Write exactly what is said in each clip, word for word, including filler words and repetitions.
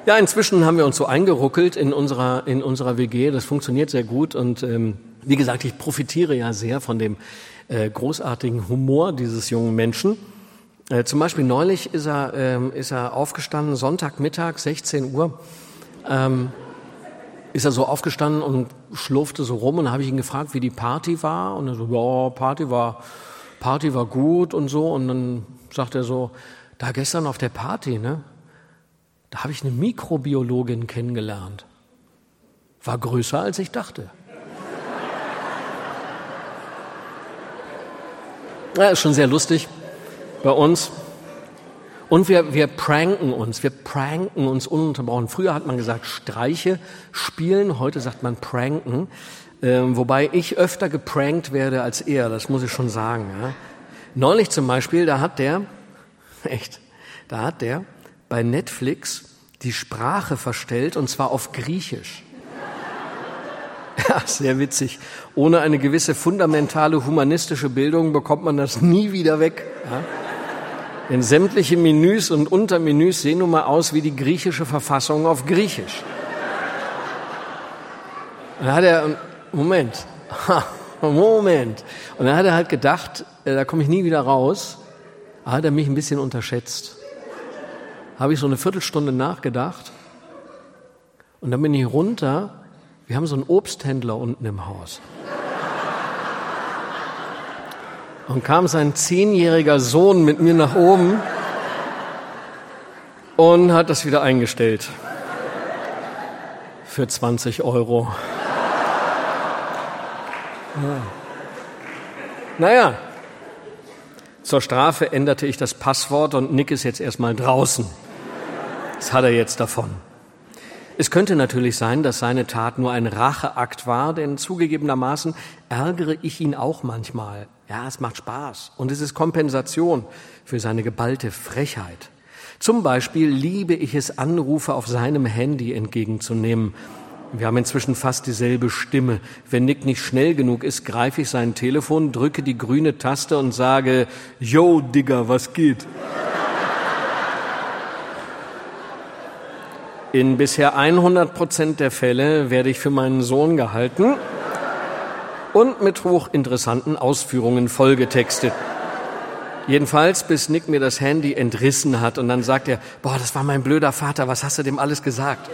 Ja, inzwischen haben wir uns so eingeruckelt in unserer, in unserer W G. Das funktioniert sehr gut und ähm, wie gesagt, ich profitiere ja sehr von dem äh, großartigen Humor dieses jungen Menschen. Äh, zum Beispiel neulich ist er, ähm, ist er aufgestanden, Sonntagmittag, sechzehn Uhr, ähm, ist er so aufgestanden und schlurfte so rum und dann habe ich ihn gefragt, wie die Party war und er so, ja, Party war, Party war gut und so und dann sagt er so, da gestern auf der Party, ne, da habe ich eine Mikrobiologin kennengelernt. War größer, als ich dachte. Ja, ist schon sehr lustig bei uns. Und wir, wir pranken uns, wir pranken uns ununterbrochen. Früher hat man gesagt Streiche spielen, heute sagt man pranken. Ähm, wobei ich öfter geprankt werde als er, das muss ich schon sagen. Ja. Neulich zum Beispiel, da hat der, echt, da hat der bei Netflix die Sprache verstellt und zwar auf Griechisch. Ja, sehr witzig. Ohne eine gewisse fundamentale humanistische Bildung bekommt man das nie wieder weg. Ja. Denn sämtliche Menüs und Untermenüs sehen nun mal aus wie die griechische Verfassung auf Griechisch. Und dann hat er, Moment, Moment. Und dann hat er halt gedacht, da komme ich nie wieder raus. Da hat er mich ein bisschen unterschätzt. Habe ich so eine Viertelstunde nachgedacht und dann bin ich runter. Wir haben so einen Obsthändler unten im Haus. Und kam sein zehnjähriger Sohn mit mir nach oben und hat das wieder eingestellt. Für zwanzig Euro. Ja. Naja, zur Strafe änderte ich das Passwort und Nick ist jetzt erstmal draußen. Das hat er jetzt davon. Es könnte natürlich sein, dass seine Tat nur ein Racheakt war, denn zugegebenermaßen ärgere ich ihn auch manchmal. Ja, es macht Spaß und es ist Kompensation für seine geballte Frechheit. Zum Beispiel liebe ich es, Anrufe auf seinem Handy entgegenzunehmen. Wir haben inzwischen fast dieselbe Stimme. Wenn Nick nicht schnell genug ist, greife ich sein Telefon, drücke die grüne Taste und sage, yo, Digga, was geht? In bisher hundert Prozent der Fälle werde ich für meinen Sohn gehalten und mit hochinteressanten Ausführungen vollgetextet. Jedenfalls, bis Nick mir das Handy entrissen hat und dann sagt er, boah, das war mein blöder Vater, was hast du dem alles gesagt?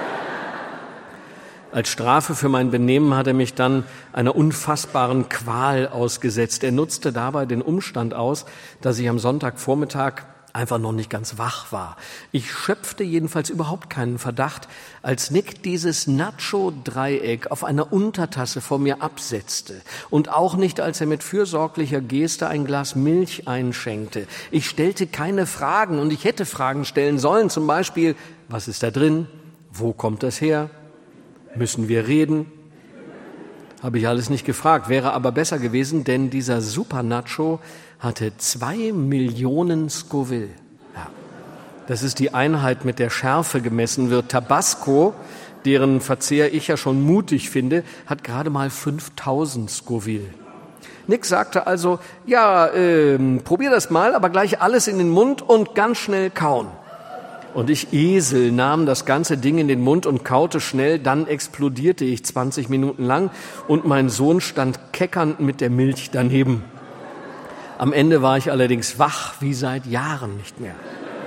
Als Strafe für mein Benehmen hat er mich dann einer unfassbaren Qual ausgesetzt. Er nutzte dabei den Umstand aus, dass ich am Sonntagvormittag einfach noch nicht ganz wach war. Ich schöpfte jedenfalls überhaupt keinen Verdacht, als Nick dieses Nacho-Dreieck auf einer Untertasse vor mir absetzte und auch nicht, als er mit fürsorglicher Geste ein Glas Milch einschenkte. Ich stellte keine Fragen und ich hätte Fragen stellen sollen, zum Beispiel, was ist da drin? Wo kommt das her? Müssen wir reden? Habe ich alles nicht gefragt, wäre aber besser gewesen, denn dieser Super Nacho hatte zwei Millionen Scoville. Ja. Das ist die Einheit, mit der Schärfe gemessen wird. Tabasco, deren Verzehr ich ja schon mutig finde, hat gerade mal fünftausend Scoville. Nick sagte also, ja, ähm, probier das mal, aber gleich alles in den Mund und ganz schnell kauen. Und ich, Esel, nahm das ganze Ding in den Mund und kaute schnell, dann explodierte ich zwanzig Minuten lang und mein Sohn stand keckernd mit der Milch daneben. Am Ende war ich allerdings wach wie seit Jahren nicht mehr.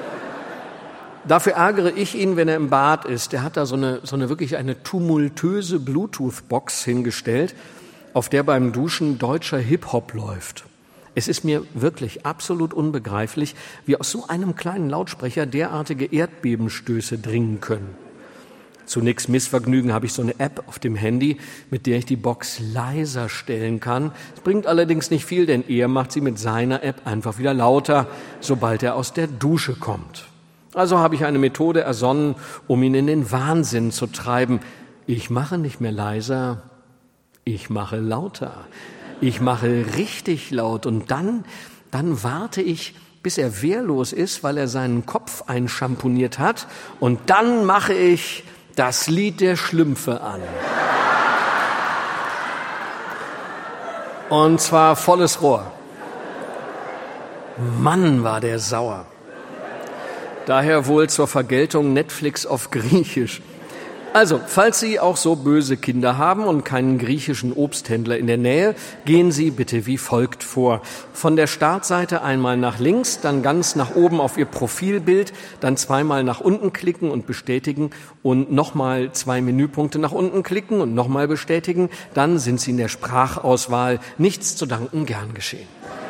Dafür ärgere ich ihn, wenn er im Bad ist. Er hat da so eine, so eine wirklich eine tumultöse Bluetooth-Box hingestellt, auf der beim Duschen deutscher Hip-Hop läuft. Es ist mir wirklich absolut unbegreiflich, wie aus so einem kleinen Lautsprecher derartige Erdbebenstöße dringen können. Zu Nicks Missvergnügen habe ich so eine App auf dem Handy, mit der ich die Box leiser stellen kann. Es bringt allerdings nicht viel, denn er macht sie mit seiner App einfach wieder lauter, sobald er aus der Dusche kommt. Also habe ich eine Methode ersonnen, um ihn in den Wahnsinn zu treiben. Ich mache nicht mehr leiser, ich mache lauter. Ich mache richtig laut und dann, dann warte ich, bis er wehrlos ist, weil er seinen Kopf einschamponiert hat. Und dann mache ich das Lied der Schlümpfe an. Und zwar volles Rohr. Mann, war der sauer. Daher wohl zur Vergeltung Netflix auf Griechisch. Also, falls Sie auch so böse Kinder haben und keinen griechischen Obsthändler in der Nähe, gehen Sie bitte wie folgt vor. Von der Startseite einmal nach links, dann ganz nach oben auf Ihr Profilbild, dann zweimal nach unten klicken und bestätigen und nochmal zwei Menüpunkte nach unten klicken und nochmal bestätigen. Dann sind Sie in der Sprachauswahl. Nichts zu danken, gern geschehen.